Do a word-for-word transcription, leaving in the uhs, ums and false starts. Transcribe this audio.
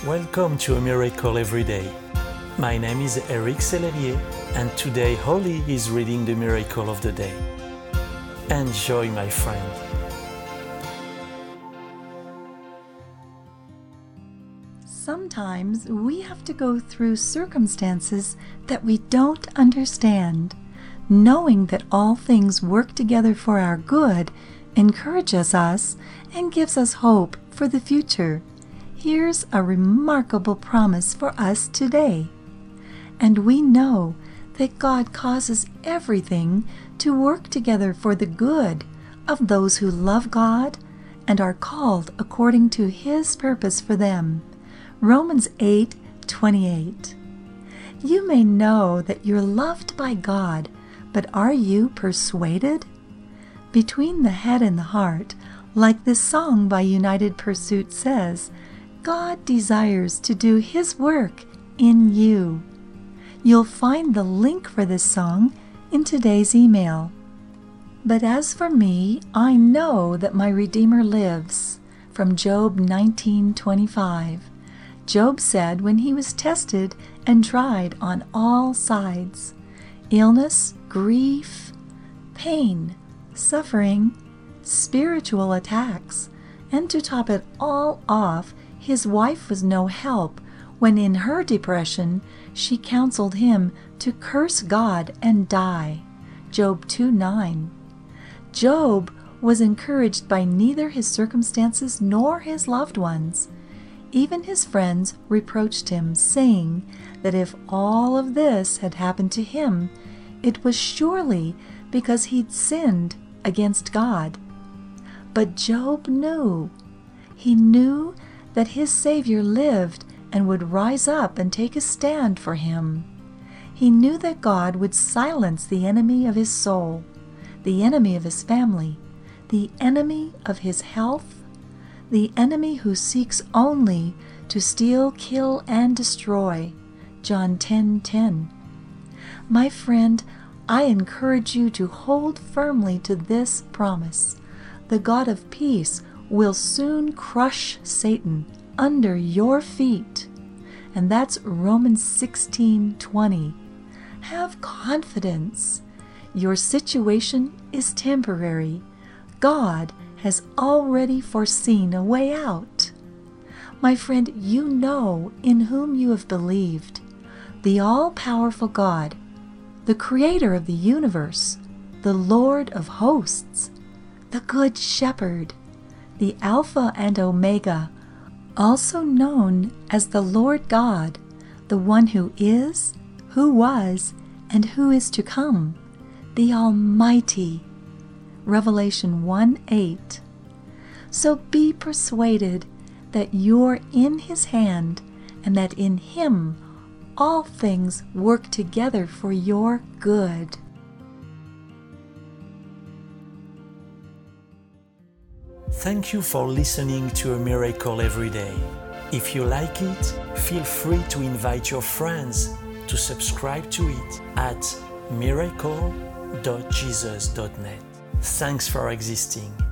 Welcome to A Miracle Every Day. My name is Eric Sellelier, and today Holly is reading the Miracle of the Day. Enjoy, my friend. Sometimes we have to go through circumstances that we don't understand. Knowing that all things work together for our good encourages us and gives us hope for the future. Here's a remarkable promise for us today. And we know that God causes everything to work together for the good of those who love God and are called according to His purpose for them. Romans eight twenty-eight. You may know that you're loved by God, but are you persuaded? Between the head and the heart, like this song by United Pursuit says, God desires to do His work in you. You'll find the link for this song in today's email. But as for me, I know that my Redeemer lives. From Job nineteen twenty-five. Job said when he was tested and tried on all sides, illness, grief, pain, suffering, spiritual attacks, and to top it all off, his wife was no help when in her depression she counseled him to curse God and die. Job two nine. Job was encouraged by neither his circumstances nor his loved ones. Even his friends reproached him, saying that if all of this had happened to him, it was surely because he'd sinned against God. But Job knew. He knew that his Savior lived and would rise up and take a stand for him. He knew that God would silence the enemy of his soul, the enemy of his family, the enemy of his health, the enemy who seeks only to steal, kill, and destroy. John ten ten. My friend, I encourage you to hold firmly to this promise. The God of peace will soon crush Satan under your feet. And that's Romans sixteen twenty. Have confidence. Your situation is temporary. God has already foreseen a way out. My friend, you know in whom you have believed. The all-powerful God, the Creator of the universe, the Lord of hosts, the Good Shepherd, the Alpha and Omega, also known as the Lord God, the one who is, who was, and who is to come, the Almighty. Revelation one eight. So be persuaded that you're in His hand and that in Him all things work together for your good. Thank you for listening to A Miracle Every Day. If you like it, feel free to invite your friends to subscribe to it at miracle dot jesus dot net. Thanks for existing.